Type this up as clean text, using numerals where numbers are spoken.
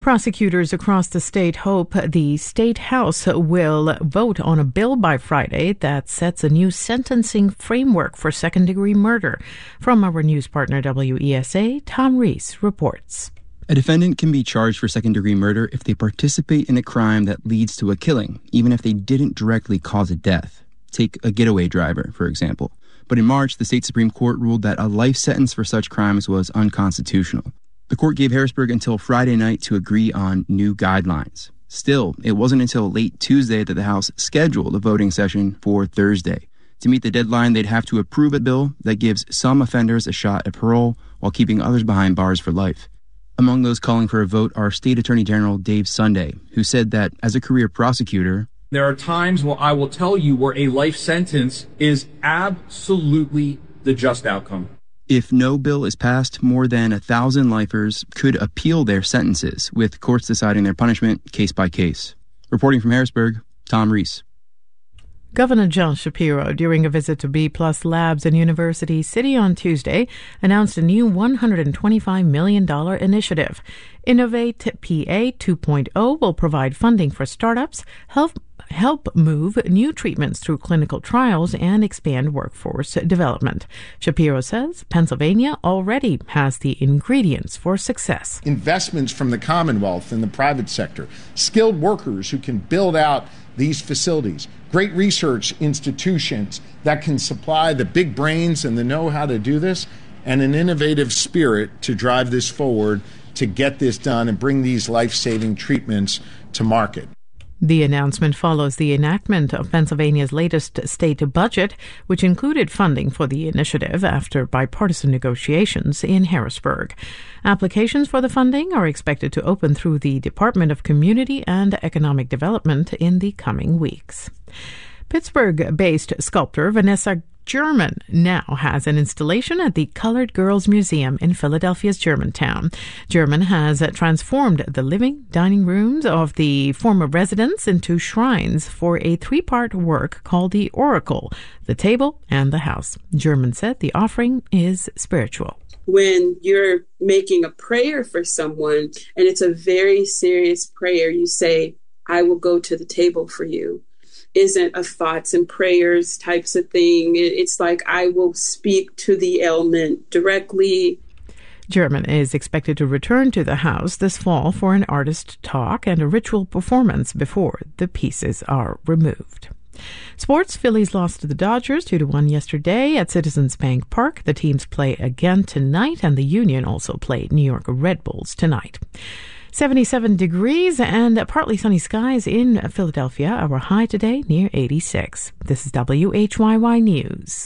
Prosecutors across the state hope the State House will vote on a bill by Friday that sets a new sentencing framework for second-degree murder. From our news partner WESA, Tom Reese reports. A defendant can be charged for second-degree murder if they participate in a crime that leads to a killing, even if they didn't directly cause a death. Take a getaway driver, for example. But in March, the state Supreme Court ruled that a life sentence for such crimes was unconstitutional. The court gave Harrisburg until Friday night to agree on new guidelines. Still, it wasn't until late Tuesday that the House scheduled a voting session for Thursday. To meet the deadline, they'd have to approve a bill that gives some offenders a shot at parole while keeping others behind bars for life. Among those calling for a vote are State Attorney General Dave Sunday, who said that as a career prosecutor, there are times when I will tell you where a life sentence is absolutely the just outcome. If no bill is passed, more than 1,000 lifers could appeal their sentences, with courts deciding their punishment case by case. Reporting from Harrisburg, Tom Reese. Governor John Shapiro, during a visit to B+ Labs in University City on Tuesday, announced a new $125 million initiative. Innovate PA 2.0 will provide funding for startups, help move new treatments through clinical trials, and expand workforce development. Shapiro says Pennsylvania already has the ingredients for success. Investments from the Commonwealth and the private sector, skilled workers who can build out these facilities, great research institutions that can supply the big brains and the know-how to do this, and an innovative spirit to drive this forward, to get this done and bring these life-saving treatments to market. The announcement follows the enactment of Pennsylvania's latest state budget, which included funding for the initiative after bipartisan negotiations in Harrisburg. Applications for the funding are expected to open through the Department of Community and Economic Development in the coming weeks. Pittsburgh-based sculptor Vanessa German now has an installation at the Colored Girls Museum in Philadelphia's Germantown. German has transformed the living dining rooms of the former residents into shrines for a 3-part work called The Oracle, the Table, and the House. German said the offering is spiritual. When you're making a prayer for someone, and it's a very serious prayer, you say, I will go to the table for you. Isn't a thoughts and prayers types of thing. It's like I will speak to the ailment directly. German is expected to return to the house this fall for an artist talk and a ritual performance before the pieces are removed. Sports, Phillies lost to the Dodgers 2-1 yesterday at Citizens Bank Park. The teams play again tonight, and the Union also played New York Red Bulls tonight. 77 degrees and partly sunny skies in Philadelphia. Our high today near 86. This is WHYY News.